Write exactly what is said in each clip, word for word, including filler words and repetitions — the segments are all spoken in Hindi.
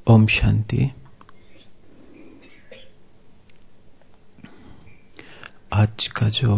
ओम शांति। आज का जो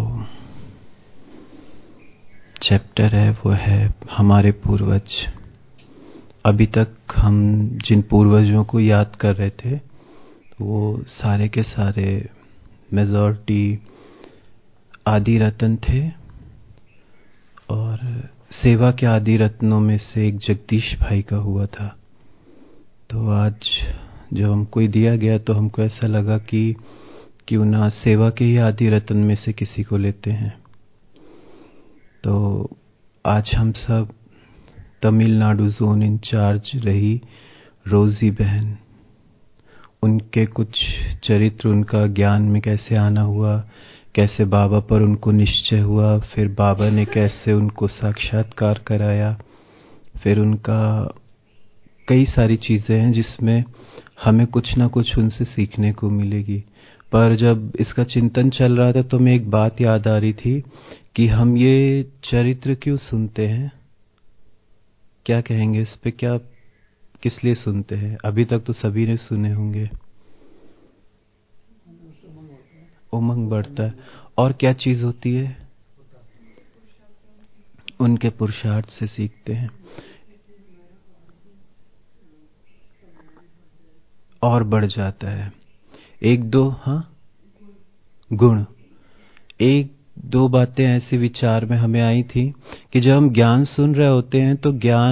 चैप्टर है वो है हमारे पूर्वज। अभी तक हम जिन पूर्वजों को याद कर रहे थे वो सारे के सारे मेजॉरिटी आदि रत्न थे, और सेवा के आदि रत्नों में से एक जगदीश भाई का हुआ था। तो आज जब हमको दिया गया तो हमको ऐसा लगा कि क्यों ना सेवा के ही आदि रत्न में से किसी को लेते हैं। तो आज हम सब तमिलनाडु जोन इंचार्ज रही रोजी बहन, उनके कुछ चरित्र, उनका ज्ञान में कैसे आना हुआ, कैसे बाबा पर उनको निश्चय हुआ, फिर बाबा ने कैसे उनको साक्षात्कार कराया, फिर उनका कई सारी चीजें हैं जिसमें हमें कुछ ना कुछ उनसे सीखने को मिलेगी। पर जब इसका चिंतन चल रहा था तो मैं एक बात याद आ रही थी कि हम ये चरित्र क्यों सुनते हैं। क्या कहेंगे इस पे, क्या किस लिए सुनते हैं? अभी तक तो सभी ने सुने होंगे। उमंग बढ़ता है। और क्या चीज होती है? उनके पुरुषार्थ से सीखते हैं और बढ़ जाता है। एक दो हाँ गुण, एक दो बातें ऐसे विचार में हमें आई थी कि जब हम ज्ञान सुन रहे होते हैं तो ज्ञान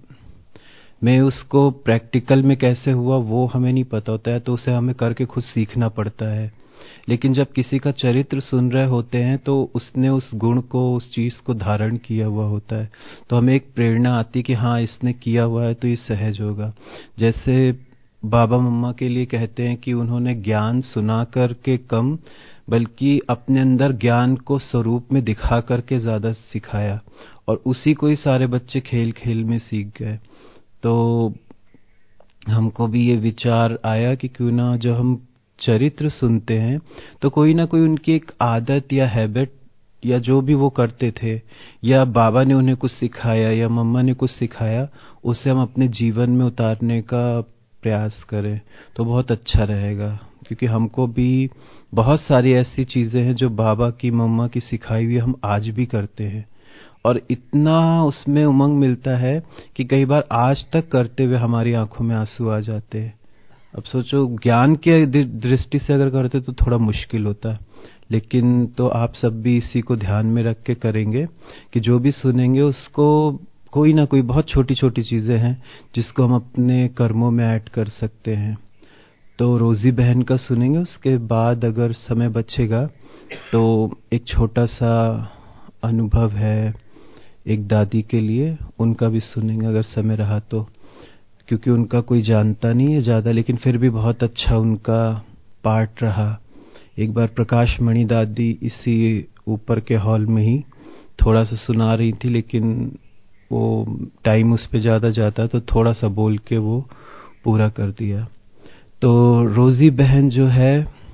में उसको प्रैक्टिकल में कैसे हुआ वो हमें नहीं पता होता है, तो उसे हमें करके खुद सीखना पड़ता है। लेकिन जब किसी का चरित्र सुन रहे होते हैं तो उसने उस गुण को, उस चीज को धारण किया हुआ होता है, तो हमें एक प्रेरणा आती कि हाँ इसने किया हुआ है तो ये सहज होगा। जैसे बाबा मम्मा के लिए कहते हैं कि उन्होंने ज्ञान सुना करके कम, बल्कि अपने अंदर ज्ञान को स्वरूप में दिखा करके ज्यादा सिखाया, और उसी को ही सारे बच्चे खेल खेल में सीख गए। तो हमको भी ये विचार आया कि क्यों ना जो हम चरित्र सुनते हैं तो कोई ना कोई उनकी एक आदत या हैबिट या जो भी वो करते थे, या बाबा ने उन्हें कुछ सिखाया या मम्मा ने कुछ सिखाया, उसे हम अपने जीवन में उतारने का प्रयास करें तो बहुत अच्छा रहेगा। क्योंकि हमको भी बहुत सारी ऐसी चीजें हैं जो बाबा की, मम्मा की सिखाई हुई हम आज भी करते हैं, और इतना उसमें उमंग मिलता है कि कई बार आज तक करते हुए हमारी आंखों में आंसू आ जाते हैं। अब सोचो, ज्ञान के दृष्टि से अगर करते तो थोड़ा मुश्किल होता, लेकिन तो आप सब भी इसी को ध्यान में रख के करेंगे कि जो भी सुनेंगे उसको कोई ना कोई बहुत छोटी छोटी चीजें हैं जिसको हम अपने कर्मों में ऐड कर सकते हैं। तो रोजी बहन का सुनेंगे, उसके बाद अगर समय बचेगा तो एक छोटा सा अनुभव है एक दादी के लिए, उनका भी सुनेंगे अगर समय रहा तो, क्योंकि उनका कोई जानता नहीं है ज्यादा, लेकिन फिर भी बहुत अच्छा उनका पार्ट रहा। एक बार प्रकाश मणि दादी इसी ऊपर के हॉल में ही थोड़ा सा सुना रही थी, लेकिन वो टाइम उस पे ज्यादा जाता तो थोड़ा सा बोल के वो पूरा कर दिया। तो रोजी बहन जो है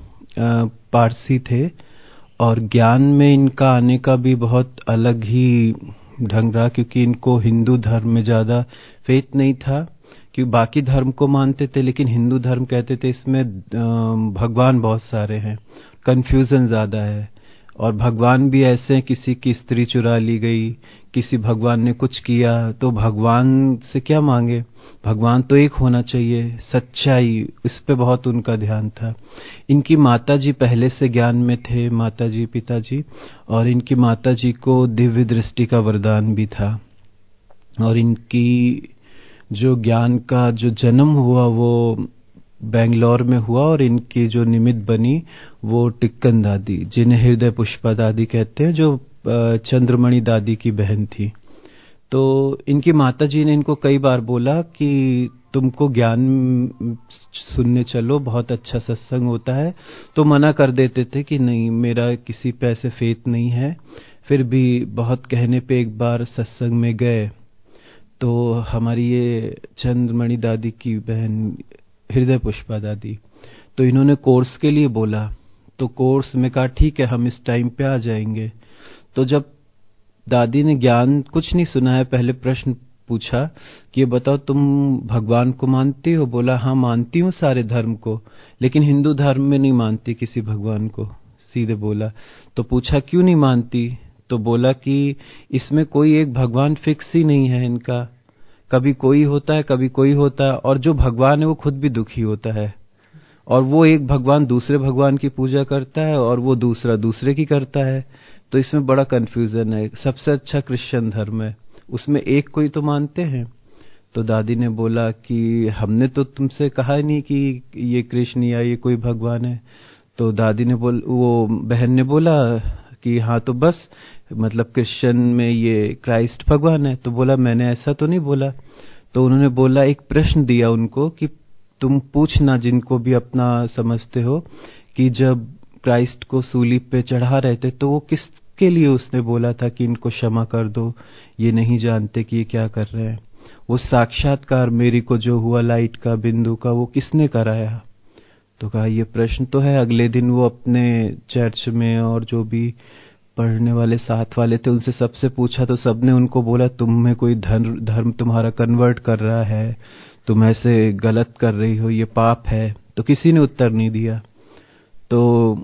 पारसी थे, और ज्ञान में इनका आने का भी बहुत अलग ही ढंग रहा, क्योंकि इनको हिंदू धर्म में ज्यादा फेथ नहीं था, कि बाकी धर्म को मानते थे लेकिन हिंदू धर्म कहते थे इसमें भगवान बहुत सारे हैं, कंफ्यूजन ज्यादा है, और भगवान भी ऐसे हैं, किसी की स्त्री चुरा ली गई, किसी भगवान ने कुछ किया, तो भगवान से क्या मांगे, भगवान तो एक होना चाहिए, सच्चाई, इस पे बहुत उनका ध्यान था। इनकी माताजी पहले से ज्ञान में थे, माताजी पिताजी, और इनकी माताजी को दिव्य दृष्टि का वरदान भी था, और इनकी जो ज्ञान का जो जन्म हुआ वो बेंगलोर में हुआ, और इनकी जो निमित्त बनी वो टिक्कन दादी, जिन्हें हृदय पुष्पा दादी कहते हैं, जो चंद्रमणि दादी की बहन थी। तो इनकी माताजी ने इनको कई बार बोला कि तुमको ज्ञान सुनने चलो, बहुत अच्छा सत्संग होता है, तो मना कर देते थे कि नहीं, मेरा किसी पे ऐसे फेथ नहीं है। फिर भी बहुत कहने पे एक बार सत्संग में गए तो हमारी ये चंद्रमणि दादी की बहन हृदय पुष्पा दादी, तो इन्होंने कोर्स के लिए बोला, तो कोर्स में कहा ठीक है हम इस टाइम पे आ जाएंगे। तो जब दादी ने ज्ञान कुछ नहीं सुना है, पहले प्रश्न पूछा कि ये बताओ तुम भगवान को मानती हो? बोला हाँ मानती हूँ सारे धर्म को, लेकिन हिंदू धर्म में नहीं मानती किसी भगवान को, सीधे बोला। तो पूछा क्यों नहीं मानती? तो बोला कि इसमें कोई एक भगवान फिक्स ही नहीं है इनका, कभी कोई होता है कभी कोई होता है, और जो भगवान है वो खुद भी दुखी होता है, और वो एक भगवान दूसरे भगवान की पूजा करता है और वो दूसरा दूसरे की करता है। तो इसमें बड़ा कंफ्यूजन है। सबसे अच्छा क्रिश्चियन धर्म है, उसमें एक कोई तो मानते हैं। तो दादी ने बोला कि हमने तो तुमसे कहा ही नहीं कि ये कृष्ण या ये कोई भगवान है। तो दादी ने बोल वो बहन ने बोला कि हाँ तो बस मतलब क्रिश्चियन में ये क्राइस्ट भगवान है। तो बोला मैंने ऐसा तो नहीं बोला। तो उन्होंने बोला, एक प्रश्न दिया उनको कि तुम पूछना जिनको भी अपना समझते हो कि जब क्राइस्ट को सूली पे चढ़ा रहे थे तो वो किसके लिए उसने बोला था कि इनको क्षमा कर दो, ये नहीं जानते कि ये क्या कर रहे हैं। वो साक्षात्कार मेरी को जो हुआ लाइट का बिंदु का, वो किसने कराया? तो कहा ये प्रश्न तो है। अगले दिन वो अपने चर्च में और जो भी पढ़ने वाले साथ वाले थे उनसे सबसे पूछा, तो सबने उनको बोला तुम में कोई धर्म धर्म तुम्हारा कन्वर्ट कर रहा है, तुम ऐसे गलत कर रही हो, ये पाप है। तो किसी ने उत्तर नहीं दिया। तो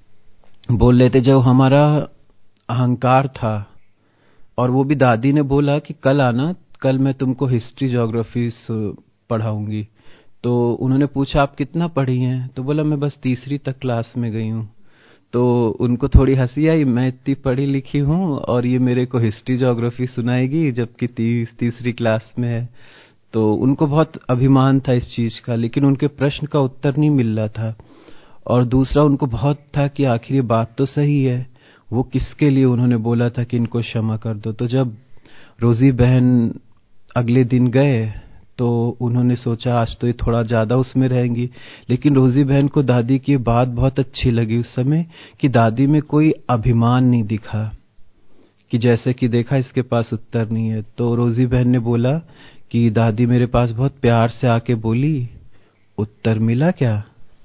बोल रहे थे जब हमारा अहंकार था, और वो भी दादी ने बोला कि कल आना, कल मैं तुमको हिस्ट्री ज्योग्राफी पढ़ाऊंगी। तो उन्होंने पूछा आप कितना पढ़ी हैं? तो बोला मैं बस तीसरी तक क्लास में गई हूँ। तो उनको थोड़ी हंसी आई, मैं इतनी पढ़ी लिखी हूँ और ये मेरे को हिस्ट्री ज्योग्राफी सुनाएगी जबकि तीस तीसरी क्लास में है। तो उनको बहुत अभिमान था इस चीज का, लेकिन उनके प्रश्न का उत्तर नहीं मिल रहा था। और दूसरा उनको बहुत था कि आखिर ये बात तो सही है, वो किसके लिए उन्होंने बोला था कि इनको क्षमा कर दो। तो जब रोजी बहन अगले दिन गए तो उन्होंने सोचा आज तो ये थोड़ा ज्यादा उसमें रहेंगी, लेकिन रोजी बहन को दादी की बात बहुत अच्छी लगी उस समय कि दादी में कोई अभिमान नहीं दिखा, कि जैसे कि देखा इसके पास उत्तर नहीं है। तो रोजी बहन ने बोला कि दादी मेरे पास बहुत प्यार से आके बोली उत्तर मिला क्या?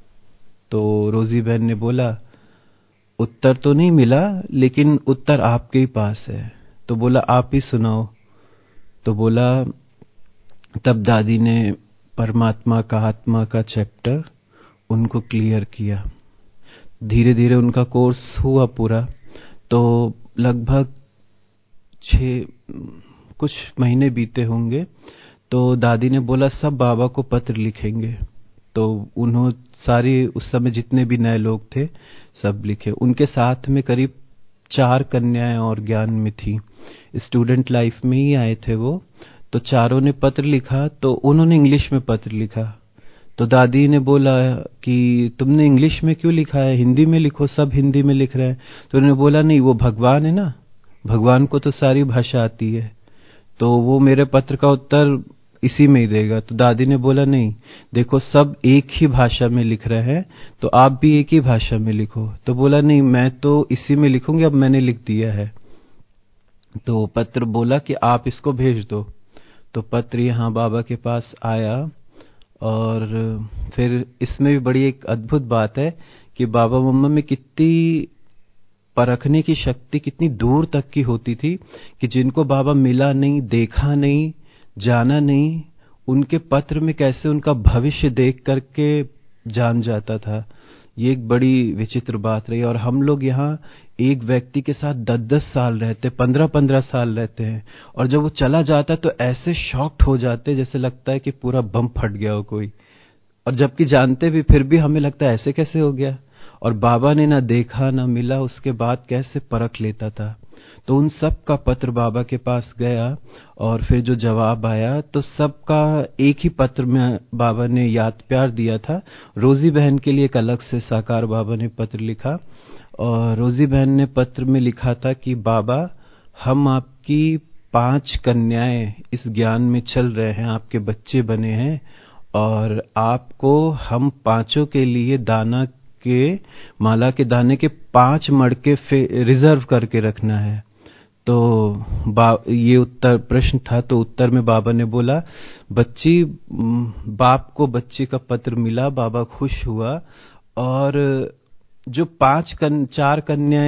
तो रोजी बहन ने बोला उत्तर तो नहीं मिला, लेकिन उत्तर आपके ही पास है। तो बोला आप ही सुनाओ। तो बोला तब दादी ने परमात्मा का आत्मा का चैप्टर उनको क्लियर किया। धीरे धीरे उनका कोर्स हुआ पूरा। तो लगभग छः कुछ महीने बीते होंगे तो दादी ने बोला सब बाबा को पत्र लिखेंगे। तो उन्होंने सारे उस समय जितने भी नए लोग थे सब लिखे। उनके साथ में करीब चार कन्याएं और ज्ञान में थी, स्टूडेंट लाइफ में ही आए थे वो। तो चारों ने पत्र लिखा, तो उन्होंने इंग्लिश में पत्र लिखा। तो दादी ने बोला कि तुमने इंग्लिश में क्यों लिखा है, हिंदी में लिखो, सब हिंदी में लिख रहे हैं। तो उन्होंने बोला नहीं वो भगवान है ना, भगवान को तो सारी भाषा आती है, तो वो मेरे पत्र का उत्तर इसी में ही देगा। तो दादी ने बोला नहीं देखो सब एक ही भाषा में लिख रहे हैं, तो आप भी एक ही भाषा में लिखो। तो बोला नहीं मैं तो इसी में लिखूंगी, अब मैंने लिख दिया है। तो पत्र बोला कि आप इसको भेज दो। तो पत्र यहाँ बाबा के पास आया। और फिर इसमें भी बड़ी एक अद्भुत बात है कि बाबा मम्मा में कितनी परखने की शक्ति कितनी दूर तक की होती थी कि जिनको बाबा मिला नहीं, देखा नहीं, जाना नहीं, उनके पत्र में कैसे उनका भविष्य देख करके जान जाता था। ये एक बड़ी विचित्र बात रही। और हम लोग यहाँ एक व्यक्ति के साथ दस दस साल रहते, पंद्रह पंद्रह साल रहते हैं, और जब वो चला जाता है तो ऐसे शॉक्ड हो जाते जैसे लगता है कि पूरा बम फट गया हो कोई, और जबकि जानते भी फिर भी हमें लगता है ऐसे कैसे हो गया। और बाबा ने ना देखा ना मिला, उसके बाद कैसे परख लेता था। तो उन सब का पत्र बाबा के पास गया, और फिर जो जवाब आया तो सबका एक ही पत्र में बाबा ने याद प्यार दिया था। रोजी बहन के लिए एक अलग से साकार बाबा ने पत्र लिखा, और रोजी बहन ने पत्र में लिखा था कि बाबा हम आपकी पांच कन्याएं इस ज्ञान में चल रहे हैं, आपके बच्चे बने हैं, और आपको हम पांचों के लिए दाना के माला के दाने के पांच मड़के रिजर्व करके रखना है। तो ये उत्तर प्रश्न था। तो उत्तर में बाबा ने बोला बच्ची, बाप को बच्ची का पत्र मिला, बाबा खुश हुआ। और जो पांच कन, चार कन्याएं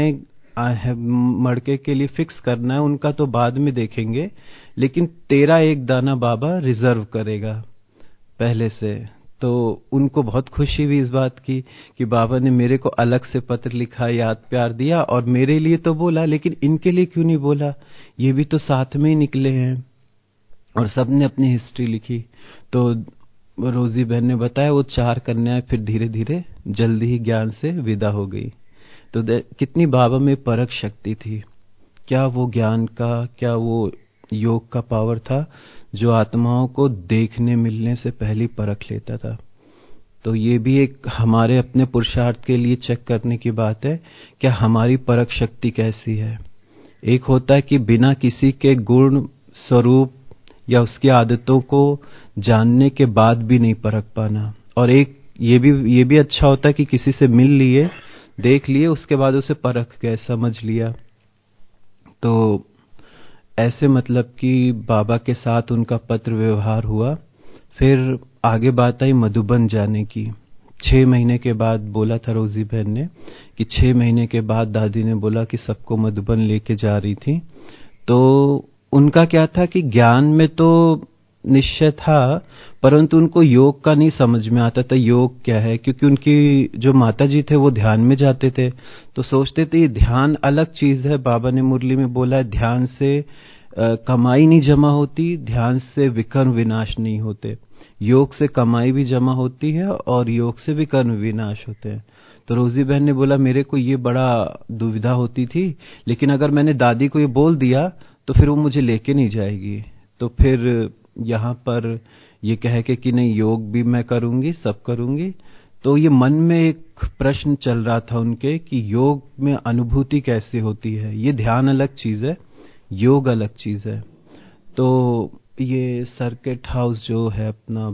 है मड़के के लिए फिक्स करना है, उनका तो बाद में देखेंगे, लेकिन तेरा एक दाना बाबा रिजर्व करेगा पहले से। तो उनको बहुत खुशी हुई इस बात की कि बाबा ने मेरे को अलग से पत्र लिखा, याद प्यार दिया, और मेरे लिए तो बोला, लेकिन इनके लिए क्यों नहीं बोला, ये भी तो साथ में ही निकले हैं। और सबने अपनी हिस्ट्री लिखी। तो रोजी बहन ने बताया वो चार कन्याएं फिर धीरे धीरे जल्दी ही ज्ञान से विदा हो गई। तो कितनी बाबा में परख शक्ति थी, क्या वो ज्ञान का, क्या वो योग का पावर था जो आत्माओं को देखने मिलने से पहले परख लेता था। तो ये भी एक हमारे अपने पुरुषार्थ के लिए चेक करने की बात है, क्या हमारी परख शक्ति कैसी है। एक होता है कि बिना किसी के गुण स्वरूप या उसकी आदतों को जानने के बाद भी नहीं परख पाना, और एक ये भी ये भी अच्छा होता है कि किसी से मिल लिए, देख लिए, उसके बाद उसे परख गए, समझ लिया। तो ऐसे मतलब कि बाबा के साथ उनका पत्र व्यवहार हुआ। फिर आगे बात आई मधुबन जाने की। छह महीने के बाद बोला था रोजी बहन ने कि छह महीने के बाद दादी ने बोला कि सबको मधुबन लेके जा रही थी। तो उनका क्या था कि ज्ञान में तो निश्चय था, परंतु उनको योग का नहीं समझ में आता था योग क्या है, क्योंकि उनकी जो माता जी थे वो ध्यान में जाते थे, तो सोचते थे ये ध्यान अलग चीज है। बाबा ने मुरली में बोला है ध्यान से आ, कमाई नहीं जमा होती, ध्यान से विकर्म विनाश नहीं होते। योग से कमाई भी जमा होती है और योग से विकर्म विनाश होते हैं। तो रोजी बहन ने बोला मेरे को ये बड़ा दुविधा होती थी, लेकिन अगर मैंने दादी को ये बोल दिया तो फिर वो मुझे लेके नहीं जाएगी। तो फिर यहाँ पर ये कह के कि नहीं योग भी मैं करूंगी, सब करूंगी। तो ये मन में एक प्रश्न चल रहा था उनके कि योग में अनुभूति कैसे होती है। ये ध्यान अलग चीज है, योग अलग चीज है। तो ये सर्किट हाउस जो है अपना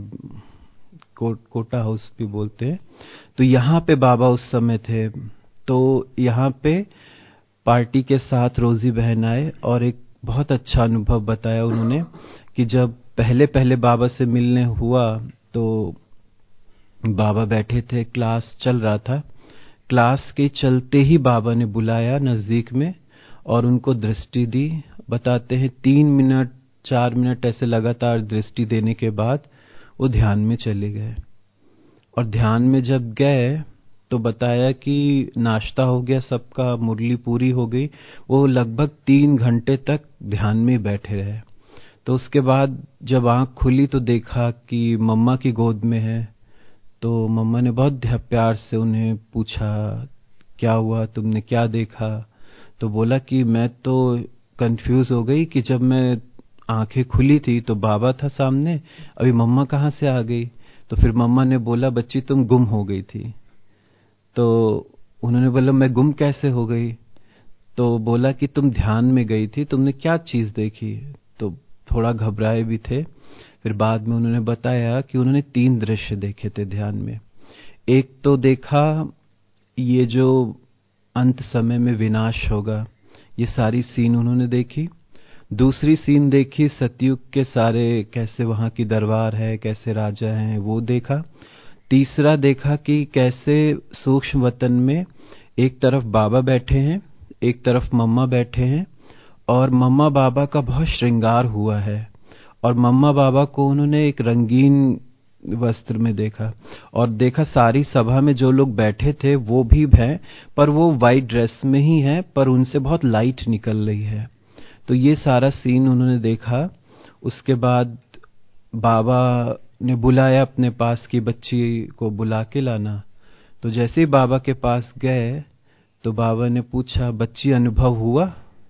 को, कोटा हाउस भी बोलते हैं, तो यहाँ पे बाबा उस समय थे। तो यहाँ पे पार्टी के साथ रोजी बहन आए और एक बहुत अच्छा अनुभव बताया उन्होंने कि जब पहले पहले बाबा से मिलने हुआ तो बाबा बैठे थे, क्लास चल रहा था, क्लास के चलते ही बाबा ने बुलाया नजदीक में और उनको दृष्टि दी। बताते हैं तीन मिनट चार मिनट ऐसे लगातार दृष्टि देने के बाद वो ध्यान में चले गए। और ध्यान में जब गए तो बताया कि नाश्ता हो गया सबका, मुरली पूरी हो गई, वो लगभग तीन घंटे तक ध्यान में बैठे रहे। तो उसके बाद जब आंख खुली तो देखा कि मम्मा की गोद में है। तो मम्मा ने बहुत प्यार से उन्हें पूछा क्या हुआ, तुमने क्या देखा। तो बोला कि मैं तो कंफ्यूज हो गई कि जब मैं आंखें खुली थी तो बाबा था सामने, अभी मम्मा कहाँ से आ गई। तो फिर मम्मा ने बोला बच्ची तुम गुम हो गई थी। तो उन्होंने बोला मैं गुम कैसे हो गई। तो बोला कि तुम ध्यान में गई थी, तुमने क्या चीज देखी। तो थोड़ा घबराए भी थे। फिर बाद में उन्होंने बताया कि उन्होंने तीन दृश्य देखे थे ध्यान में। एक तो देखा ये जो अंत समय में विनाश होगा, ये सारी सीन उन्होंने देखी। दूसरी सीन देखी सतयुग के सारे कैसे वहां की दरबार है, कैसे राजा हैं, वो देखा। तीसरा देखा कि कैसे सूक्ष्म वतन में एक तरफ बाबा बैठे हैं, एक तरफ मम्मा बैठे हैं, और मम्मा बाबा का बहुत श्रृंगार हुआ है, और मम्मा बाबा को उन्होंने एक रंगीन वस्त्र में देखा। और देखा सारी सभा में जो लोग बैठे थे वो भी हैं, पर वो वाइट ड्रेस में ही हैं, पर उनसे बहुत लाइट निकल रही है। तो ये सारा सीन उन्होंने देखा। उसके बाद बाबा ने बुलाया अपने पास की बच्ची को बुला के लाना। तो जैसे ही बाबा के पास गए तो बाबा ने पूछा बच्ची अनुभव हुआ।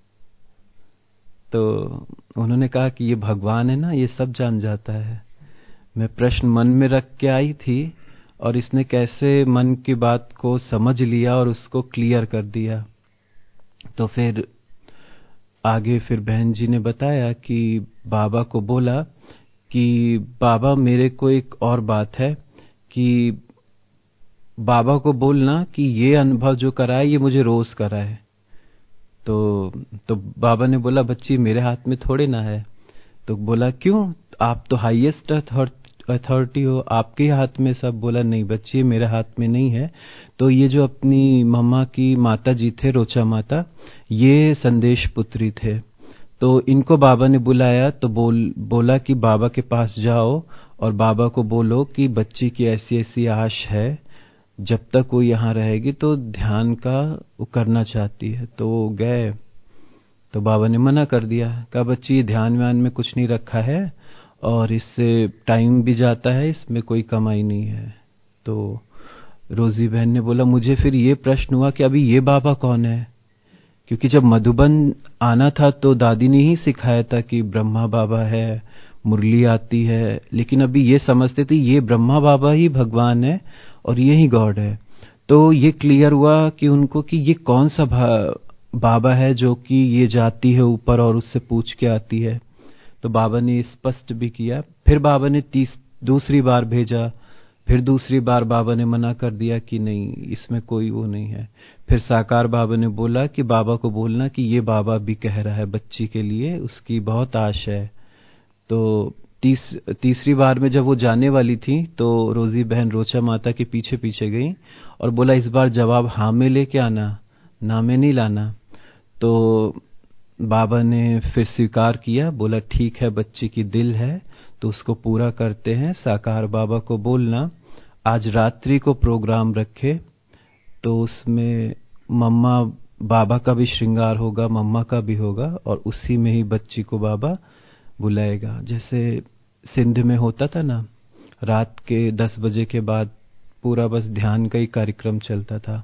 तो उन्होंने कहा कि ये भगवान है ना, ये सब जान जाता है। मैं प्रश्न मन में रख के आई थी और इसने कैसे मन की बात को समझ लिया और उसको क्लियर कर दिया। तो फिर आगे फिर बहन जी ने बताया कि बाबा को बोला कि बाबा मेरे को एक और बात है कि बाबा को बोलना कि ये अनुभव जो करा है ये मुझे रोज करा है। तो तो बाबा ने बोला बच्ची मेरे हाथ में थोड़े ना है। तो बोला क्यों, आप तो हाईएस्ट अथॉरिटी हो, आपके ही हाथ में सब। बोला नहीं बच्ची मेरे हाथ में नहीं है। तो ये जो अपनी मम्मा की माता जी थे, रोचा माता, ये संदेश पुत्री थे। तो इनको बाबा ने बुलाया तो बोल बोला कि बाबा के पास जाओ और बाबा को बोलो कि बच्ची की ऐसी ऐसी आश है, जब तक वो यहाँ रहेगी तो ध्यान का वो करना चाहती है। तो वो गए तो बाबा ने मना कर दिया, कहा बच्ची ध्यान व्यान में कुछ नहीं रखा है और इससे टाइम भी जाता है, इसमें कोई कमाई नहीं है। तो रोजी बहन ने बोला मुझे फिर ये प्रश्न हुआ कि अभी ये बाबा कौन है, क्योंकि जब मधुबन आना था तो दादी ने ही सिखाया था कि ब्रह्मा बाबा है, मुरली आती है, लेकिन अभी ये समझते थे ये ब्रह्मा बाबा ही भगवान है और ये ही गॉड है। तो ये क्लियर हुआ कि उनको कि ये कौन सा बाबा है जो कि ये जाती है ऊपर और उससे पूछ के आती है। तो बाबा ने स्पष्ट भी किया। फिर बाबा ने तीस दूसरी बार भेजा, फिर दूसरी बार बाबा ने मना कर दिया कि नहीं इसमें कोई वो नहीं है। फिर साकार बाबा ने बोला कि बाबा को बोलना कि ये बाबा भी कह रहा है बच्ची के लिए, उसकी बहुत आश है। तो तीस तीसरी बार में जब वो जाने वाली थी तो रोजी बहन रोचा माता के पीछे पीछे गई और बोला इस बार जवाब हाँ में लेके आना, ना में नहीं लाना। तो बाबा ने फिर स्वीकार किया, बोला ठीक है बच्ची की दिल है तो उसको पूरा करते हैं। साकार बाबा को बोलना आज रात्रि को प्रोग्राम रखे तो उसमें मम्मा बाबा का भी श्रृंगार होगा, मम्मा का भी होगा, और उसी में ही बच्ची को बाबा बुलाएगा। जैसे सिंध में होता था ना, रात के दस बजे के बाद पूरा बस ध्यान का ही कार्यक्रम चलता था।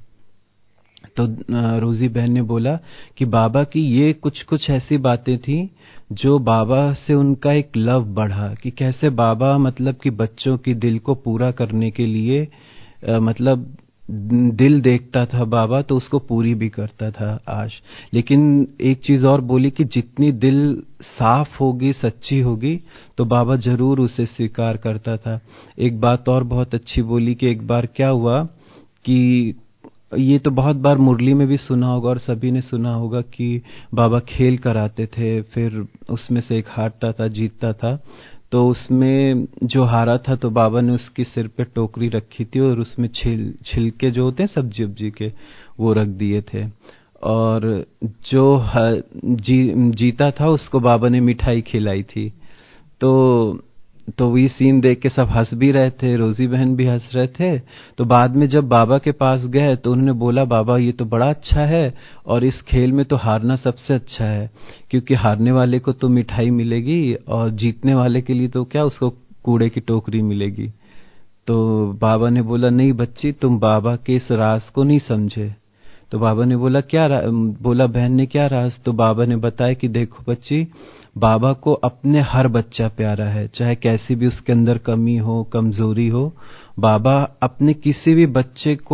तो रोजी बहन ने बोला कि बाबा की ये कुछ कुछ ऐसी बातें थी जो बाबा से उनका एक लव बढ़ा, कि कैसे बाबा मतलब कि बच्चों की दिल को पूरा करने के लिए आ, मतलब दिल देखता था बाबा तो उसको पूरी भी करता था आश। लेकिन एक चीज और बोली कि जितनी दिल साफ होगी, सच्ची होगी, तो बाबा जरूर उसे स्वीकार करता था। एक बात और बहुत अच्छी बोली कि एक बार क्या हुआ कि ये तो बहुत बार मुरली में भी सुना होगा और सभी ने सुना होगा कि बाबा खेल कराते थे, फिर उसमें से एक हारता था, जीतता था। तो उसमें जो हारा था तो बाबा ने उसके सिर पे टोकरी रखी थी और उसमें छिल छिलके जो होते हैं सब्जी उब्जी के वो रख दिए थे। और जो जी, जीता था उसको बाबा ने मिठाई खिलाई थी। तो तो ये सीन देख के सब हंस भी रहे थे, रोजी बहन भी हंस रहे थे। तो बाद में जब बाबा के पास गए तो उन्होंने बोला बाबा ये तो बड़ा अच्छा है और इस खेल में तो हारना सबसे अच्छा है, क्योंकि हारने वाले को तो मिठाई मिलेगी और जीतने वाले के लिए तो क्या उसको कूड़े की टोकरी मिलेगी। तो बाबा ने बोला नहीं बच्ची तुम बाबा के इस राज को नहीं समझे। तो बाबा ने बोला क्या बोला बहन ने क्या राज। तो बाबा ने बताया कि देखो बच्ची, बाबा को अपने हर बच्चा प्यारा है, चाहे कैसी भी उसके अंदर कमी हो, कमजोरी हो। बाबा अपने किसी भी बच्चे को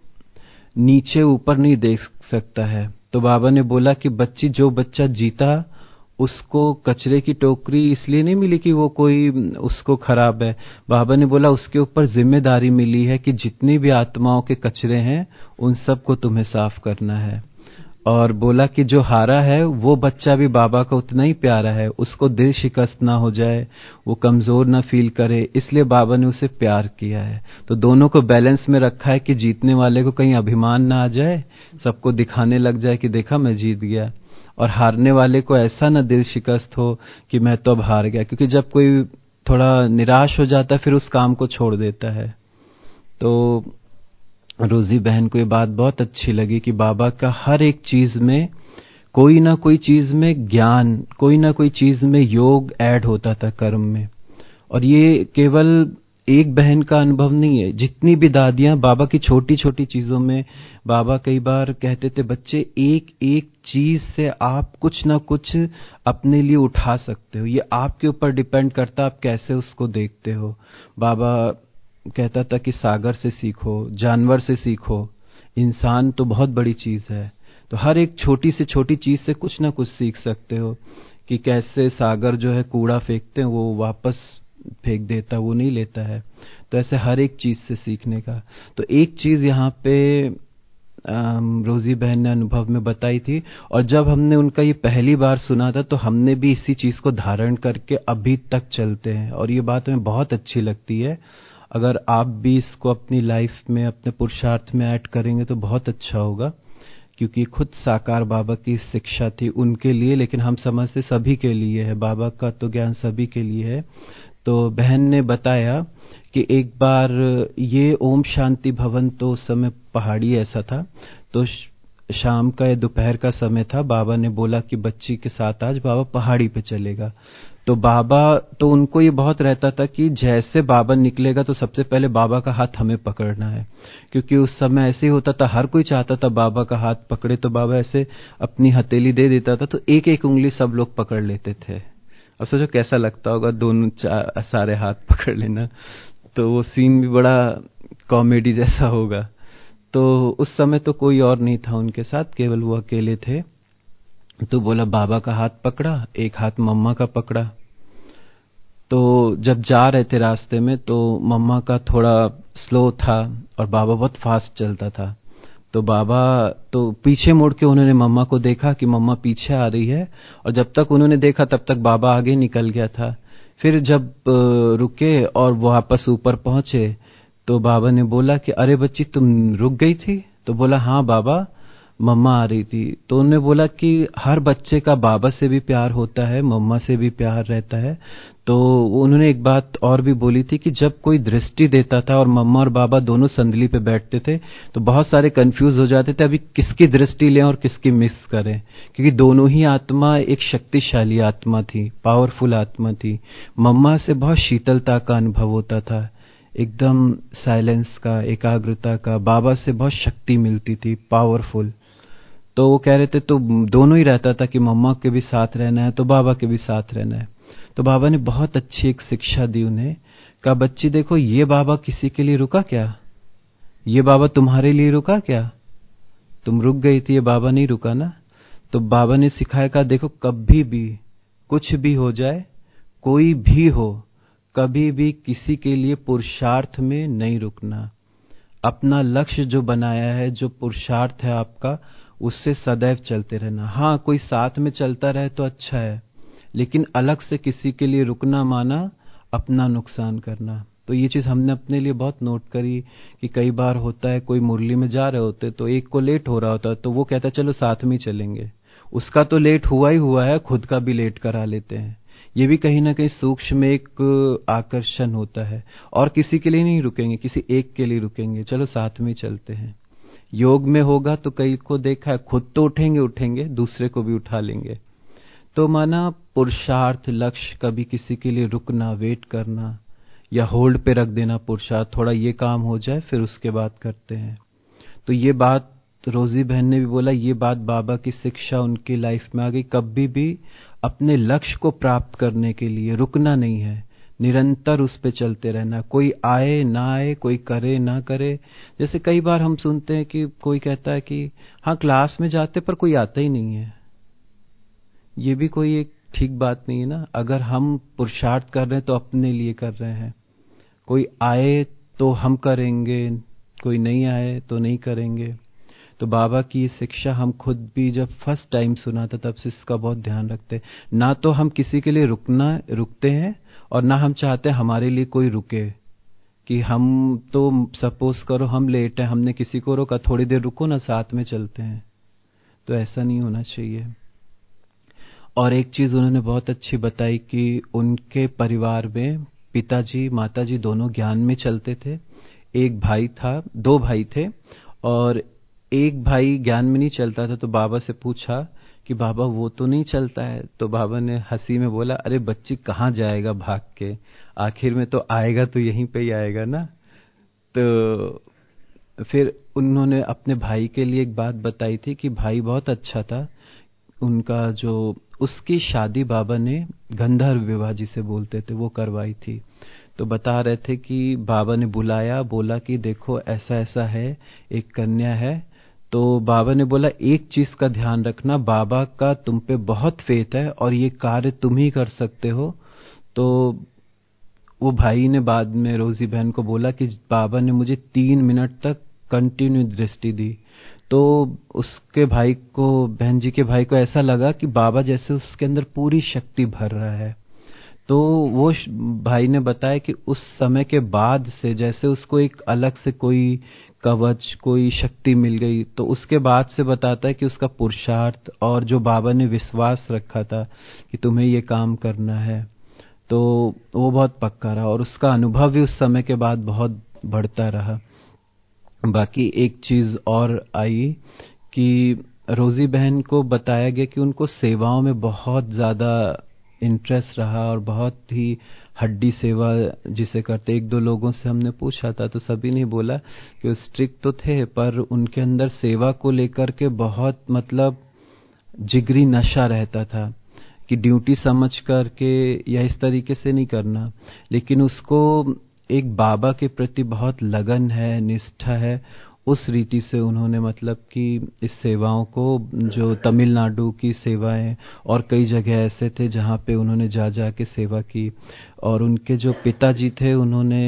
नीचे ऊपर नहीं देख सकता है। तो बाबा ने बोला कि बच्ची जो बच्चा जीता उसको कचरे की टोकरी इसलिए नहीं मिली कि वो कोई उसको खराब है। बाबा ने बोला उसके ऊपर जिम्मेदारी मिली है कि जितनी भी आत्माओं के कचरे हैं उन सब को तुम्हें साफ करना है। और बोला कि जो हारा है वो बच्चा भी बाबा का उतना ही प्यारा है, उसको दिल शिकस्त ना हो जाए, वो कमजोर ना फील करे, इसलिए बाबा ने उसे प्यार किया है। तो दोनों को बैलेंस में रखा है कि जीतने वाले को कहीं अभिमान ना आ जाए, सबको दिखाने लग जाए कि देखा मैं जीत गया, और हारने वाले को ऐसा ना दिल शिकस्त हो कि मैं तो अब हार गया। क्योंकि जब कोई थोड़ा निराश हो जाता है फिर उस काम को छोड़ देता है। तो रोजी बहन को ये बात बहुत अच्छी लगी कि बाबा का हर एक चीज में कोई ना कोई चीज में ज्ञान, कोई ना कोई चीज में योग ऐड होता था कर्म में। और ये केवल एक बहन का अनुभव नहीं है, जितनी भी दादियां बाबा की छोटी छोटी चीजों में, बाबा कई बार कहते थे बच्चे एक एक चीज से आप कुछ ना कुछ अपने लिए उठा सकते हो, ये आपके ऊपर डिपेंड करता आप कैसे उसको देखते हो। बाबा कहता था कि सागर से सीखो, जानवर से सीखो, इंसान तो बहुत बड़ी चीज है। तो हर एक छोटी से छोटी चीज से कुछ ना कुछ सीख सकते हो कि कैसे सागर जो है कूड़ा फेंकते हैं वो वापस फेंक देता, वो नहीं लेता है। तो ऐसे हर एक चीज से सीखने का। तो एक चीज यहाँ पे अम, रोजी बहन ने अनुभव में बताई थी। और जब हमने उनका ये पहली बार सुना था तो हमने भी इसी चीज को धारण करके अभी तक चलते हैं, और ये बात हमें बहुत अच्छी लगती है। अगर आप भी इसको अपनी लाइफ में, अपने पुरुषार्थ में ऐड करेंगे तो बहुत अच्छा होगा, क्योंकि खुद साकार बाबा की शिक्षा थी उनके लिए, लेकिन हम समझते सभी के लिए है। बाबा का तो ज्ञान सभी के लिए है। तो बहन ने बताया कि एक बार ये ओम शांति भवन, तो उस समय पहाड़ी ऐसा था, तो शाम का या दोपहर का समय था। बाबा ने बोला कि बच्ची के साथ आज बाबा पहाड़ी पे चलेगा। तो बाबा, तो उनको ये बहुत रहता था कि जैसे बाबा निकलेगा तो सबसे पहले बाबा का हाथ हमें पकड़ना है, क्योंकि उस समय ऐसे ही होता था, हर कोई चाहता था बाबा का हाथ पकड़े। तो बाबा ऐसे अपनी हथेली दे देता था तो एक एक उंगली सब लोग पकड़ लेते थे। अब सोचो कैसा लगता होगा दोनों सारे हाथ पकड़ लेना, तो वो सीन भी बड़ा कॉमेडी जैसा होगा। तो उस समय तो कोई और नहीं था उनके साथ, केवल वो अकेले थे। तो बोला बाबा का हाथ पकड़ा, एक हाथ मम्मा का पकड़ा। तो जब जा रहे थे रास्ते में तो मम्मा का थोड़ा स्लो था और बाबा बहुत फास्ट चलता था। तो बाबा, तो पीछे मुड़ के उन्होंने मम्मा को देखा कि मम्मा पीछे आ रही है, और जब तक उन्होंने देखा तब तक बाबा आगे निकल गया था। फिर जब रुके और वो वापस ऊपर पहुंचे तो बाबा ने बोला कि अरे बच्ची तुम रुक गई थी? तो बोला हाँ बाबा, मम्मा आ रही थी। तो उन्होंने बोला कि हर बच्चे का बाबा से भी प्यार होता है, मम्मा से भी प्यार रहता है। तो उन्होंने एक बात और भी बोली थी कि जब कोई दृष्टि देता था और मम्मा और बाबा दोनों संदली पे बैठते थे तो बहुत सारे कंफ्यूज हो जाते थे अभी किसकी दृष्टि लें और किसकी मिस करें, क्योंकि दोनों ही आत्मा एक शक्तिशाली आत्मा थी, पावरफुल आत्मा थी। मम्मा से बहुत शीतलता का अनुभव होता था, एकदम साइलेंस का, एकाग्रता का। बाबा से बहुत शक्ति मिलती थी, पावरफुल। तो वो कह रहे थे तो दोनों ही रहता था कि मम्मा के भी साथ रहना है तो बाबा के भी साथ रहना है। तो बाबा ने बहुत अच्छी एक शिक्षा दी उन्हें, कहा बच्ची देखो ये बाबा किसी के लिए रुका क्या? ये बाबा तुम्हारे लिए रुका क्या? तुम रुक गई थी, ये बाबा नहीं रुका ना। तो बाबा ने सिखाया, कहा देखो कभी भी कुछ भी हो जाए, कोई भी हो, कभी भी किसी के लिए पुरुषार्थ में नहीं रुकना। अपना लक्ष्य जो बनाया है, जो पुरुषार्थ है आपका, उससे सदैव चलते रहना। हाँ, कोई साथ में चलता रहे तो अच्छा है, लेकिन अलग से किसी के लिए रुकना माना अपना नुकसान करना। तो ये चीज हमने अपने लिए बहुत नोट करी कि कई बार होता है कोई मुरली में जा रहे होते तो एक को लेट हो रहा होता तो वो कहता चलो साथ में चलेंगे, उसका तो लेट हुआ ही हुआ है, खुद का भी लेट करा लेते हैं। ये भी कहीं ना कहीं सूक्ष्म एक आकर्षण होता है। और किसी के लिए नहीं रुकेंगे, किसी एक के लिए रुकेंगे, चलो साथ में चलते हैं। योग में होगा तो कई को देखा है, खुद तो उठेंगे उठेंगे दूसरे को भी उठा लेंगे। तो माना पुरुषार्थ, लक्ष्य, कभी किसी के लिए रुकना, वेट करना या होल्ड पे रख देना पुरुषार्थ, थोड़ा ये काम हो जाए फिर उसके बाद करते हैं। तो ये बात रोजी बहन ने भी बोला, ये बात बाबा की शिक्षा उनकी लाइफ में आ गई। कभी भी अपने लक्ष्य को प्राप्त करने के लिए रुकना नहीं है, निरंतर उस पे चलते रहना। कोई आए ना आए, कोई करे ना करे। जैसे कई बार हम सुनते हैं कि कोई कहता है कि हाँ क्लास में जाते पर कोई आता ही नहीं है। ये भी कोई एक ठीक बात नहीं है ना। अगर हम पुरुषार्थ कर रहे हैं तो अपने लिए कर रहे हैं। कोई आए तो हम करेंगे, कोई नहीं आए तो नहीं करेंगे। तो बाबा की ये शिक्षा हम खुद भी जब फर्स्ट टाइम सुना था तब से इसका बहुत ध्यान रखते। ना तो हम किसी के लिए रुकना रुकते हैं और ना हम चाहते हैं हमारे लिए कोई रुके, कि हम तो सपोज करो हम लेट हैं, हमने किसी को रोका थोड़ी देर रुको ना साथ में चलते हैं। तो ऐसा नहीं होना चाहिए। और एक चीज उन्होंने बहुत अच्छी बताई कि उनके परिवार में पिताजी माताजी दोनों ज्ञान में चलते थे। एक भाई था, दो भाई थे, और एक भाई ज्ञान में नहीं चलता था। तो बाबा से पूछा कि बाबा वो तो नहीं चलता है। तो बाबा ने हंसी में बोला, अरे बच्ची कहाँ जाएगा भाग के, आखिर में तो आएगा तो यहीं पे ही आएगा ना। तो फिर उन्होंने अपने भाई के लिए एक बात बताई थी कि भाई बहुत अच्छा था उनका, जो उसकी शादी बाबा ने गंधर्व विवाह जिसे बोलते थे वो करवाई थी। तो बता रहे थे कि बाबा ने बुलाया, बोला कि देखो ऐसा ऐसा है, एक कन्या है। तो बाबा ने बोला एक चीज का ध्यान रखना, बाबा का तुम पे बहुत फेथ है और ये कार्य तुम ही कर सकते हो। तो वो भाई ने बाद में रोजी बहन को बोला कि बाबा ने मुझे तीन मिनट तक कंटिन्यू दृष्टि दी। तो उसके भाई को, बहन जी के भाई को ऐसा लगा कि बाबा जैसे उसके अंदर पूरी शक्ति भर रहा है। तो वो भाई ने बताया कि उस समय के बाद से जैसे उसको एक अलग से कोई कवच, कोई शक्ति मिल गई। तो उसके बाद से बताता है कि उसका पुरुषार्थ और जो बाबा ने विश्वास रखा था कि तुम्हें ये काम करना है, तो वो बहुत पक्का रहा और उसका अनुभव भी उस समय के बाद बहुत बढ़ता रहा। बाकी एक चीज और आई कि रोजी बहन को बताया गया कि उनको सेवाओं में बहुत ज्यादा इंटरेस्ट रहा और बहुत ही हड्डी सेवा जिसे करते। एक दो लोगों से हमने पूछा था तो सभी ने बोला कि स्ट्रिक्ट तो थे पर उनके अंदर सेवा को लेकर के बहुत मतलब जिगरी नशा रहता था कि ड्यूटी समझ करके या इस तरीके से नहीं करना, लेकिन उसको एक बाबा के प्रति बहुत लगन है, निष्ठा है। उस रीति से उन्होंने मतलब कि इस सेवाओं को, जो तमिलनाडु की सेवाएं और कई जगह ऐसे थे जहाँ पे उन्होंने जा जा के सेवा की। और उनके जो पिताजी थे उन्होंने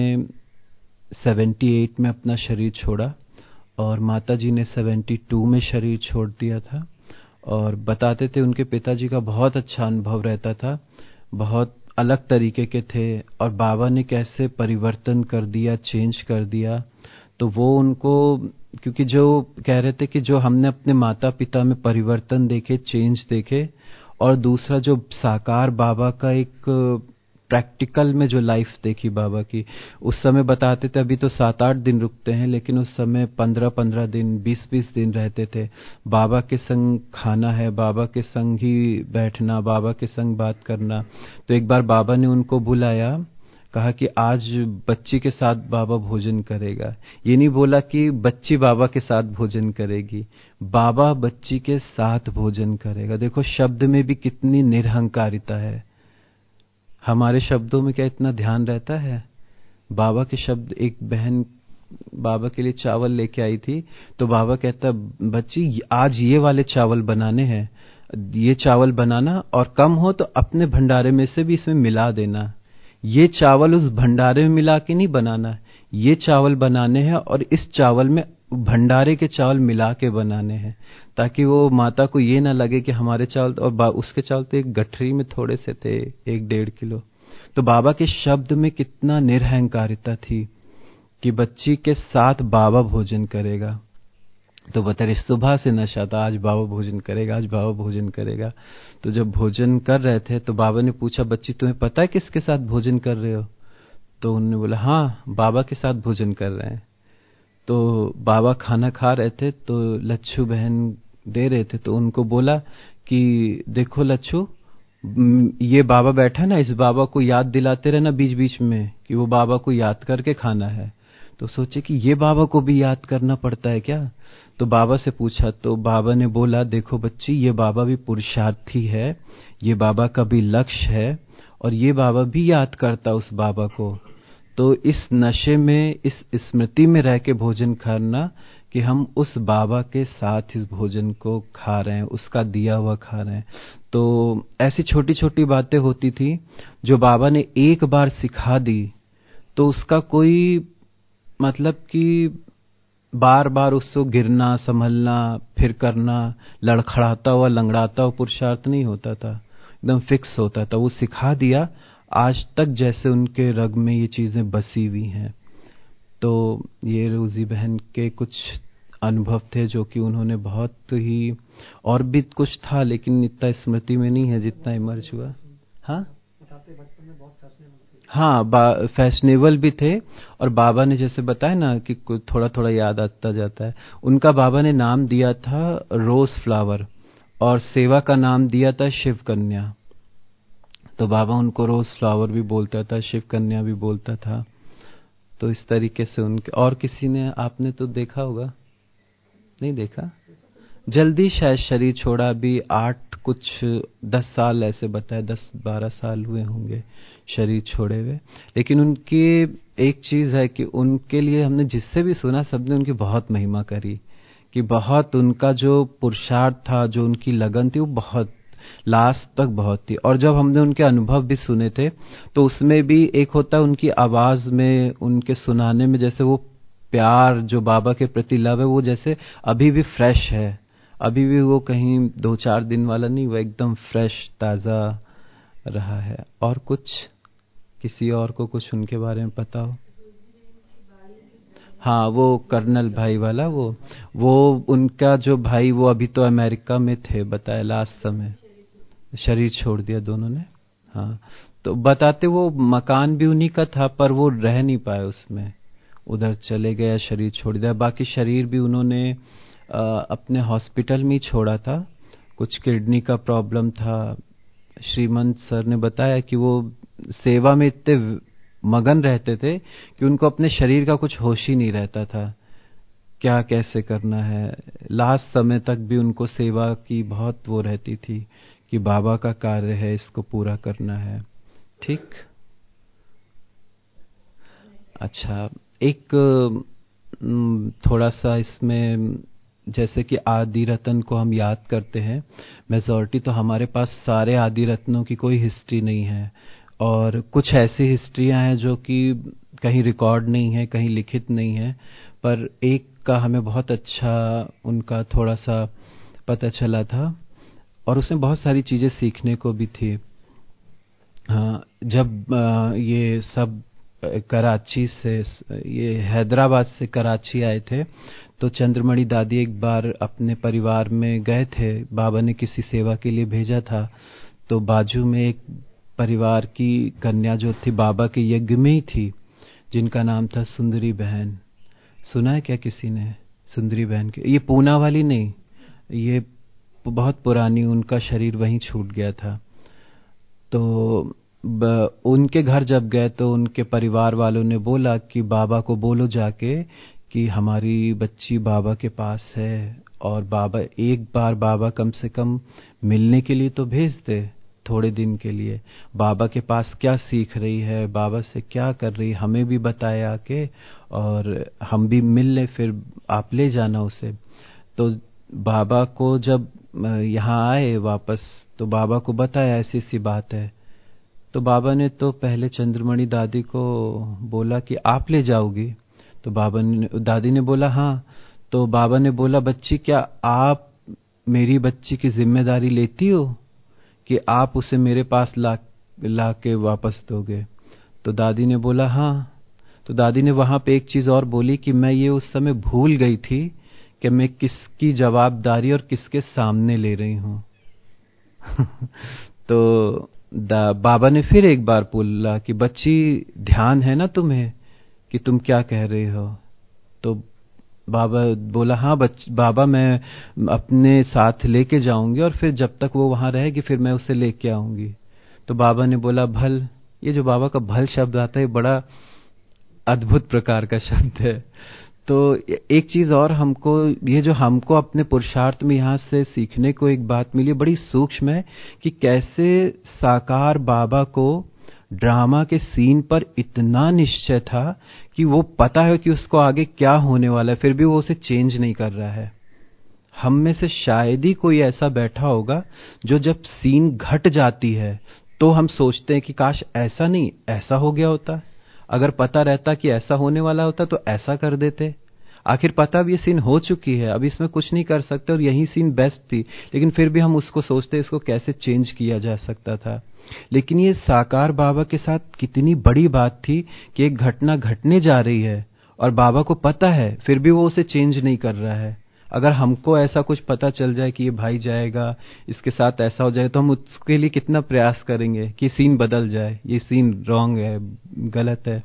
अठहत्तर में अपना शरीर छोड़ा और माताजी ने बहत्तर में शरीर छोड़ दिया था। और बताते थे उनके पिताजी का बहुत अच्छा अनुभव रहता था, बहुत अलग तरीके के थे और बाबा ने कैसे परिवर्तन कर दिया, चेंज कर दिया। तो वो उनको, क्योंकि जो कह रहे थे कि जो हमने अपने माता पिता में परिवर्तन देखे, चेंज देखे, और दूसरा जो साकार बाबा का एक प्रैक्टिकल में जो लाइफ देखी बाबा की, उस समय बताते थे अभी तो सात आठ दिन रुकते हैं, लेकिन उस समय पंद्रह पंद्रह दिन, बीस बीस दिन रहते थे। बाबा के संग खाना है, बाबा के संग ही बैठना, बाबा के संग बात करना। तो एक बार बाबा ने उनको बुलाया, कहा कि आज बच्ची के साथ बाबा भोजन करेगा। ये नहीं बोला कि बच्ची बाबा के साथ भोजन करेगी, बाबा बच्ची के साथ भोजन करेगा। देखो शब्द में भी कितनी निरहंकारिता है। हमारे शब्दों में क्या इतना ध्यान रहता है? बाबा के शब्द, एक बहन बाबा के लिए चावल लेके आई थी, तो बाबा कहता, बच्ची आज ये वाले चावल बनाने हैं, ये चावल बनाना और कम हो तो अपने भंडारे में से भी इसमें मिला देना। ये चावल उस भंडारे में मिला के नहीं बनाना, ये चावल बनाने हैं और इस चावल में भंडारे के चावल मिला के बनाने हैं, ताकि वो माता को ये ना लगे कि हमारे चावल, और उसके चावल तो एक गठरी में थोड़े से थे, एक डेढ़ किलो। तो बाबा के शब्द में कितना निरहंकारिता थी कि बच्ची के साथ बाबा भोजन करेगा। तो बता रहे सुबह से नशा था, आज बाबा भोजन करेगा, आज बाबा भोजन करेगा। तो जब भोजन कर रहे थे तो बाबा ने पूछा, बच्ची तुम्हें पता है किसके साथ भोजन कर रहे हो? तो उन्होंने बोला, हाँ बाबा के साथ भोजन कर रहे हैं। तो बाबा खाना खा रहे थे तो लच्छू बहन दे रहे थे, तो उनको बोला कि देखो लच्छू, ये बाबा बैठा ना, इस बाबा को याद दिलाते रहना बीच बीच में कि वो बाबा को याद करके खाना है। तो सोचे कि ये बाबा को भी याद करना पड़ता है क्या? तो बाबा से पूछा, तो बाबा ने बोला, देखो बच्ची, ये बाबा भी पुरुषार्थी है, ये बाबा का भी लक्ष्य है और ये बाबा भी याद करता उस बाबा को। तो इस नशे में, इस स्मृति में रह के भोजन खाना कि हम उस बाबा के साथ इस भोजन को खा रहे हैं, उसका दिया हुआ खा रहे हैं। तो ऐसी छोटी छोटी बातें होती थी जो बाबा ने एक बार सिखा दी तो उसका कोई मतलब कि बार बार उसको गिरना, संभलना, फिर करना, लड़खड़ाता हुआ, लंगड़ाता हुआ पुरुषार्थ नहीं होता था, एकदम फिक्स होता था। वो सिखा दिया, आज तक जैसे उनके रग में ये चीजें बसी हुई हैं। तो ये रोजी बहन के कुछ अनुभव थे जो कि उन्होंने बहुत ही, और भी कुछ था लेकिन इतना स्मृति में नहीं है जितना इमर्ज हुआ। हाँ हाँ, फैशनेबल भी थे। और बाबा ने जैसे बताया ना कि थोड़ा थोड़ा याद आता जाता है, उनका बाबा ने नाम दिया था रोज फ्लावर और सेवा का नाम दिया था शिव कन्या। तो बाबा उनको रोज फ्लावर भी बोलता था, शिव कन्या भी बोलता था। तो इस तरीके से उनके, और किसी ने, आपने तो देखा होगा, नहीं देखा? जल्दी शायद शरीर छोड़ा, भी आठ कुछ दस साल ऐसे बताया, दस बारह साल हुए होंगे शरीर छोड़े हुए। लेकिन उनकी एक चीज है कि उनके लिए हमने जिससे भी सुना, सबने उनकी बहुत महिमा करी कि बहुत उनका जो पुरुषार्थ था, जो उनकी लगन थी, वो बहुत लास्ट तक बहुत थी। और जब हमने उनके अनुभव भी सुने थे तो उसमें भी एक होता है उनकी आवाज में, उनके सुनाने में, जैसे वो प्यार जो बाबा के प्रति लव है वो जैसे अभी भी फ्रेश है, अभी भी वो कहीं दो चार दिन वाला नहीं, वो एकदम फ्रेश ताज़ा रहा है। और कुछ, किसी और को कुछ उनके बारे में पता हो? हाँ, वो कर्नल भाई वाला, वो वो उनका जो भाई, वो अभी तो अमेरिका में थे बताया लास्ट समय, शरीर छोड़ दिया दोनों ने। हाँ, तो बताते वो मकान भी उन्हीं का था पर वो रह नहीं पाए उसमें, उधर चले गया, शरीर छोड़ दिया। बाकी शरीर भी उन्होंने अ, अपने हॉस्पिटल में ही छोड़ा था, कुछ किडनी का प्रॉब्लम था। श्रीमंत सर ने बताया कि वो सेवा में इतने मगन रहते थे कि उनको अपने शरीर का कुछ होश ही नहीं रहता था, क्या कैसे करना है। लास्ट समय तक भी उनको सेवा की बहुत वो रहती थी कि बाबा का कार्य है, इसको पूरा करना है। ठीक। अच्छा, एक अम, थोड़ा सा इसमें, जैसे कि आदि रत्न को हम याद करते हैं, मेजॉरिटी तो हमारे पास सारे आदि रत्नों की कोई हिस्ट्री नहीं है, और कुछ ऐसी हिस्ट्रियां हैं जो कि कहीं रिकॉर्ड नहीं है, कहीं लिखित नहीं है, पर एक का हमें बहुत अच्छा उनका थोड़ा सा पता चला था, और उसमें बहुत सारी चीज़ें सीखने को भी थी। हाँ, जब अ, ये सब अ, कराची से, ये हैदराबाद से कराची आए थे, तो चंद्रमणि दादी एक बार अपने परिवार में गए थे, बाबा ने किसी सेवा के लिए भेजा था, तो बाजू में एक परिवार की कन्या जो थी बाबा के यज्ञ में ही थी, जिनका नाम था सुंदरी बहन। सुना है क्या किसी ने सुंदरी बहन के? ये पूना वाली नहीं, ये बहुत पुरानी, उनका शरीर वहीं छूट गया था। तो ब, उनके घर जब गए तो उनके परिवार वालों ने बोला कि बाबा को बोलो जाके कि हमारी बच्ची बाबा के पास है, और बाबा एक बार बाबा कम से कम मिलने के लिए तो भेज दे, थोड़े दिन के लिए। बाबा के पास क्या सीख रही है, बाबा से क्या कर रही है, हमें भी बताया आके, और हम भी मिल ले, फिर आप ले जाना उसे। तो बाबा को जब अ, यहाँ आए वापस, तो बाबा को बताया ऐसी सी बात है। तो बाबा ने तो पहले चंद्रमणि दादी को बोला कि आप ले जाओगी, तो बाबा ने, दादी ने बोला हाँ। तो बाबा ने बोला, बच्ची क्या आप मेरी बच्ची की जिम्मेदारी लेती हो कि आप उसे मेरे पास ला ला के वापस दोगे? तो दादी ने बोला हाँ। तो दादी ने वहां पे एक चीज और बोली कि मैं ये उस समय भूल गई थी कि मैं किसकी जवाबदारी और किसके सामने ले रही हूं। तो दा, बाबा ने फिर एक बार बोला कि बच्ची ध्यान है ना तुम्हें कि तुम क्या कह रहे हो? तो बाबा बोला हाँ बच बाबा, मैं अपने साथ लेके जाऊंगी, और फिर जब तक वो वहां रहेगी फिर मैं उसे लेके आऊंगी। तो बाबा ने बोला भल। ये जो बाबा का भल शब्द आता है, बड़ा अद्भुत प्रकार का शब्द है। तो एक चीज और हमको, ये जो हमको अपने पुरुषार्थ में यहाँ से सीखने को एक बात मिली, बड़ी सूक्ष्म है, कि कैसे साकार बाबा को ड्रामा के सीन पर इतना निश्चय था कि वो पता है कि उसको आगे क्या होने वाला है, फिर भी वो उसे चेंज नहीं कर रहा है। हम में से शायद ही कोई ऐसा बैठा होगा जो जब सीन घट जाती है तो हम सोचते हैं कि काश ऐसा नहीं, ऐसा हो गया होता, अगर पता रहता कि ऐसा होने वाला होता तो ऐसा कर देते। आखिर पता भी ये सीन हो चुकी है, अब इसमें कुछ नहीं कर सकते, और यही सीन बेस्ट थी, लेकिन फिर भी हम उसको सोचते इसको कैसे चेंज किया जा सकता था। लेकिन ये साकार बाबा के साथ कितनी बड़ी बात थी कि एक घटना घटने जा रही है और बाबा को पता है, फिर भी वो उसे चेंज नहीं कर रहा है। अगर हमको ऐसा कुछ पता चल जाए कि ये भाई जाएगा, इसके साथ ऐसा हो जाए, तो हम उसके लिए कितना प्रयास करेंगे कि सीन बदल जाए, ये सीन रॉन्ग है, गलत है।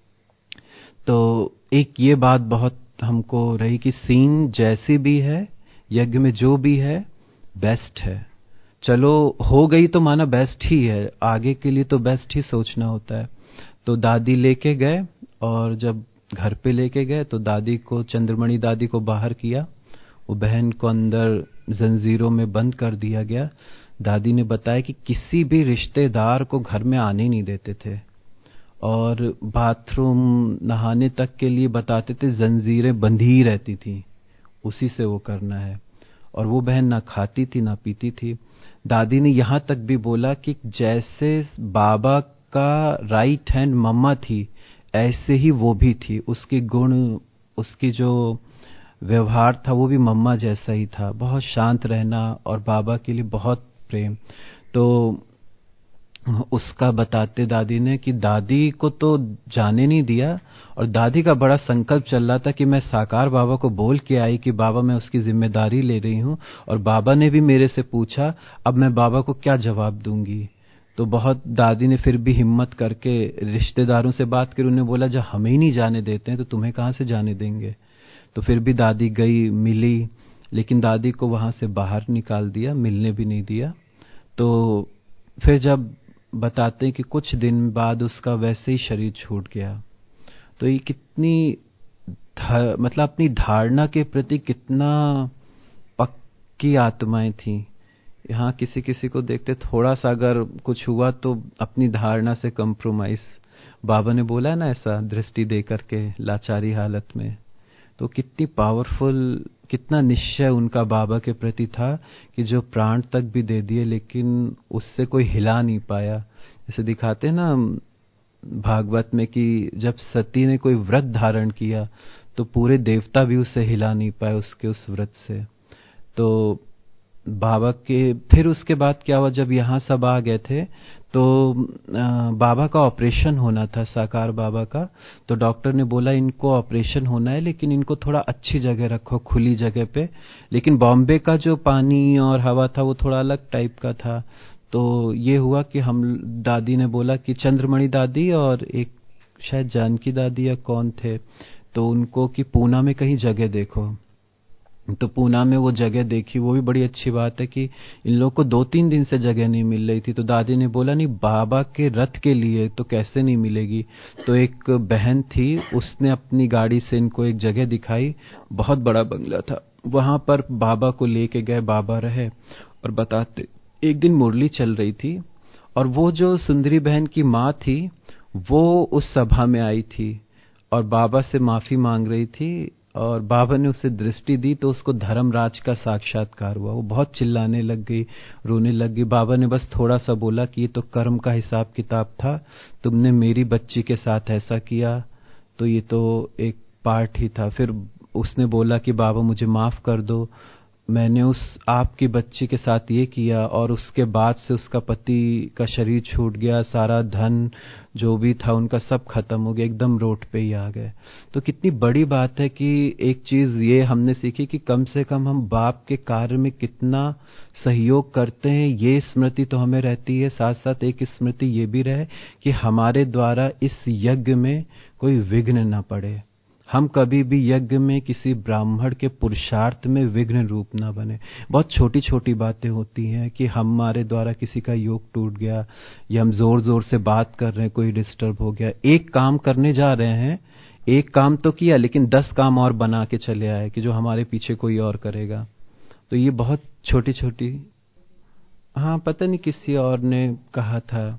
तो एक ये बात बहुत हमको रही कि सीन जैसी भी है, यज्ञ में जो भी है बेस्ट है। चलो हो गई तो माना बेस्ट ही है, आगे के लिए तो बेस्ट ही सोचना होता है। तो दादी लेके गए, और जब घर पे लेके गए तो दादी को, चंद्रमणि दादी को बाहर किया, वो बहन को अंदर जंजीरों में बंद कर दिया गया। दादी ने बताया कि किसी भी रिश्तेदार को घर में आने नहीं देते थे, और बाथरूम नहाने तक के लिए बताते थे जंजीरें बंधी ही रहती थी, उसी से वो करना है। और वो बहन ना खाती थी ना पीती थी। दादी ने यहां तक भी बोला कि जैसे बाबा का राइट हैंड मम्मा थी, ऐसे ही वो भी थी, उसके गुण उसकी जो व्यवहार था वो भी मम्मा जैसा ही था, बहुत शांत रहना और बाबा के लिए बहुत प्रेम। तो उसका बताते दादी ने कि दादी को तो जाने नहीं दिया, और दादी का बड़ा संकल्प चल रहा था कि मैं साकार बाबा को बोल के आई कि बाबा मैं उसकी जिम्मेदारी ले रही हूं, और बाबा ने भी मेरे से पूछा अब मैं बाबा को क्या जवाब दूंगी। तो बहुत दादी ने फिर भी हिम्मत करके रिश्तेदारों से बात करी, उन्हें बोला जब हमें ही नहीं जाने देते हैं तो तुम्हें कहां से जाने देंगे। तो फिर भी दादी गई, मिली, लेकिन दादी को वहां से बाहर निकाल दिया, मिलने भी नहीं दिया। तो फिर जब बताते हैं कि कुछ दिन बाद उसका वैसे ही शरीर छूट गया। तो ये कितनी मतलब अपनी धारणा के प्रति कितना पक्की आत्माएं थी। यहाँ किसी किसी को देखते थोड़ा सा अगर कुछ हुआ तो अपनी धारणा से कंप्रोमाइज, बाबा ने बोला है ना ऐसा दृष्टि दे करके लाचारी हालत में। तो कितनी पावरफुल, कितना निश्चय उनका बाबा के प्रति था कि जो प्राण तक भी दे दिए लेकिन उससे कोई हिला नहीं पाया। जैसे दिखाते हैं ना भागवत में कि जब सती ने कोई व्रत धारण किया तो पूरे देवता भी उसे हिला नहीं पाए उसके उस व्रत से। तो बाबा के फिर उसके बाद क्या हुआ, जब यहाँ सब आ गए थे तो बाबा का ऑपरेशन होना था, साकार बाबा का। तो डॉक्टर ने बोला इनको ऑपरेशन होना है लेकिन इनको थोड़ा अच्छी जगह रखो, खुली जगह पे। लेकिन बॉम्बे का जो पानी और हवा था वो थोड़ा अलग टाइप का था। तो ये हुआ कि हम दादी ने बोला कि चंद्रमणि दादी और एक शायद जानकी दादी या कौन थे, तो उनको कि पूना में कहीं जगह देखो। तो पूना में वो जगह देखी, वो भी बड़ी अच्छी बात है कि इन लोगों को दो तीन दिन से जगह नहीं मिल रही थी। तो दादी ने बोला नहीं बाबा के रथ के लिए तो कैसे नहीं मिलेगी। तो एक बहन थी, उसने अपनी गाड़ी से इनको एक जगह दिखाई, बहुत बड़ा बंगला था, वहां पर बाबा को लेके गए, बाबा रहे। और बताते एक दिन मुरली चल रही थी और वो जो सुंदरी बहन की माँ थी वो उस सभा में आई थी और बाबा से माफी मांग रही थी, और बाबा ने उसे दृष्टि दी तो उसको धर्मराज का साक्षात्कार हुआ। वो बहुत चिल्लाने लग गई, रोने लग गई। बाबा ने बस थोड़ा सा बोला कि ये तो कर्म का हिसाब किताब था, तुमने मेरी बच्ची के साथ ऐसा किया, तो ये तो एक पार्ट ही था। फिर उसने बोला कि बाबा मुझे माफ कर दो, मैंने उस आपकी बच्ची के साथ ये किया। और उसके बाद से उसका पति का शरीर छूट गया, सारा धन जो भी था उनका सब खत्म हो गया, एकदम रोड पे ही आ गए। तो कितनी बड़ी बात है कि एक चीज ये हमने सीखी कि कम से कम हम बाप के कार्य में कितना सहयोग करते हैं, ये स्मृति तो हमें रहती है। साथ साथ एक स्मृति ये भी रहे कि हमारे द्वारा इस यज्ञ में कोई विघ्न न पड़े। हम कभी भी यज्ञ में किसी ब्राह्मण के पुरुषार्थ में विघ्न रूप ना बने। बहुत छोटी छोटी बातें होती हैं कि हमारे द्वारा किसी का योग टूट गया, या हम जोर जोर से बात कर रहे हैं, कोई डिस्टर्ब हो गया। एक काम करने जा रहे हैं, एक काम तो किया लेकिन दस काम और बना के चले आए कि जो हमारे पीछे कोई और करेगा। तो ये बहुत छोटी छोटी, हाँ पता नहीं किसी और ने कहा था,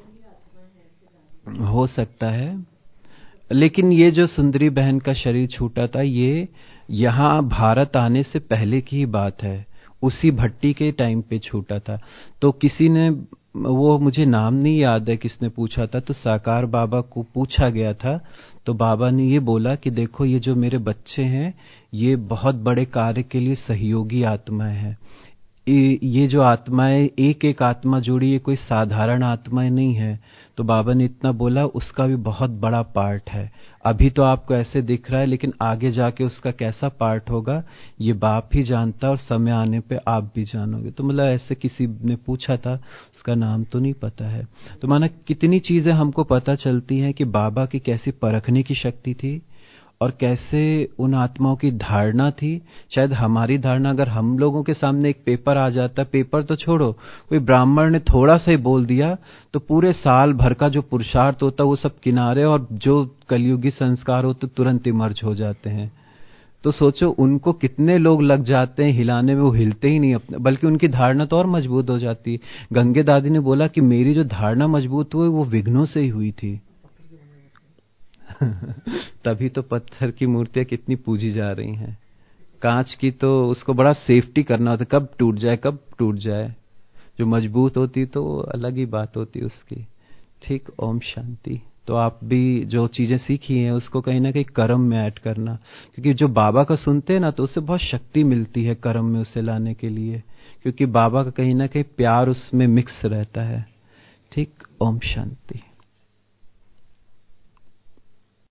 हो सकता है। लेकिन ये जो सुंदरी बहन का शरीर छूटा था ये यहाँ भारत आने से पहले की ही बात है, उसी भट्टी के टाइम पे छूटा था। तो किसी ने, वो मुझे नाम नहीं याद है किसने पूछा था, तो साकार बाबा को पूछा गया था। तो बाबा ने ये बोला कि देखो ये जो मेरे बच्चे हैं ये बहुत बड़े कार्य के लिए सहयोगी आत्माएं हैं। ये जो आत्माएं, एक एक आत्मा जोड़ी, ये कोई साधारण आत्माएं नहीं है। तो बाबा ने इतना बोला, उसका भी बहुत बड़ा पार्ट है। अभी तो आपको ऐसे दिख रहा है लेकिन आगे जाके उसका कैसा पार्ट होगा ये बाप ही जानता है, और समय आने पे आप भी जानोगे। तो मतलब ऐसे किसी ने पूछा था, उसका नाम तो नहीं पता है। तो माना कितनी चीजें हमको पता चलती हैं कि बाबा की कैसी परखने की शक्ति थी और कैसे उन आत्माओं की धारणा थी। शायद हमारी धारणा, अगर हम लोगों के सामने एक पेपर आ जाता, पेपर तो छोड़ो, कोई ब्राह्मण ने थोड़ा सा ही बोल दिया तो पूरे साल भर का जो पुरुषार्थ होता वो सब किनारे, और जो कलयुगी संस्कार होते तुरंत इमर्ज हो जाते हैं। तो सोचो उनको कितने लोग लग जाते हैं हिलाने में, वो हिलते ही नहीं अपने, बल्कि उनकी धारणा तो और मजबूत हो जाती है। गंगे दादी ने बोला कि मेरी जो धारणा मजबूत हुई वो विघ्नों से ही हुई थी। तभी तो पत्थर की मूर्तियां कितनी पूजी जा रही हैं। कांच की तो उसको बड़ा सेफ्टी करना होता है, कब टूट जाए कब टूट जाए। जो मजबूत होती तो अलग ही बात होती उसकी। ठीक, ओम शांति। तो आप भी जो चीजें सीखी हैं उसको कहीं ना कहीं कर्म में ऐड करना, क्योंकि जो बाबा का सुनते हैं ना तो उससे बहुत शक्ति मिलती है कर्म में उसे लाने के लिए, क्योंकि बाबा का कहीं ना कहीं प्यार उसमें मिक्स रहता है। ठीक। ओम शांति।